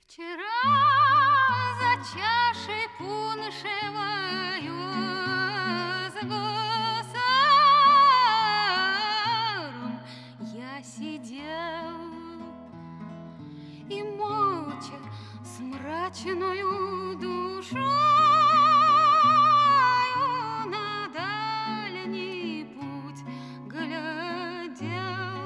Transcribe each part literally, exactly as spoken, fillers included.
Вчера за чашей пуншевою с гусаром я сидел и молча с мрачною душою на дальний путь глядел.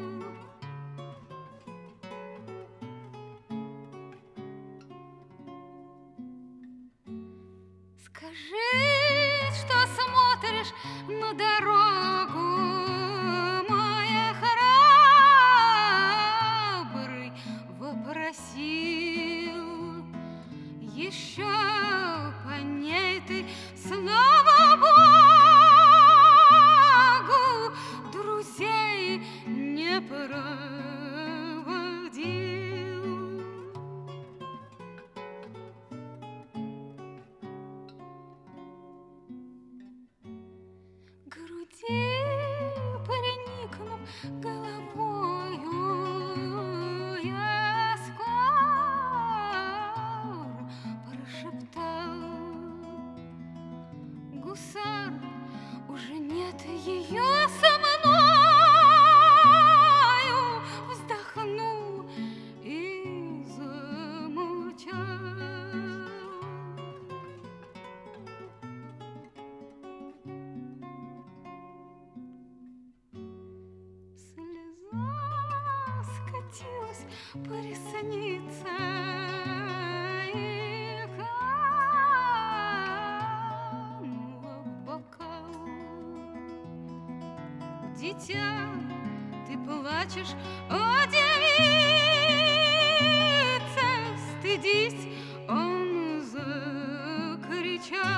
Скажи, что смотришь на дорогу, мой храбрый, вопросил. Еще по ней ты, слава Богу, друзей не проводил. Груди приникнув головою, я скоро прошептал: гусар, уже нет ее со мною. Вздохнул и замолчал. Скатилась по реснице и канула в бокал. Дитя, ты плачешь, о девица, стыдись, он закричал.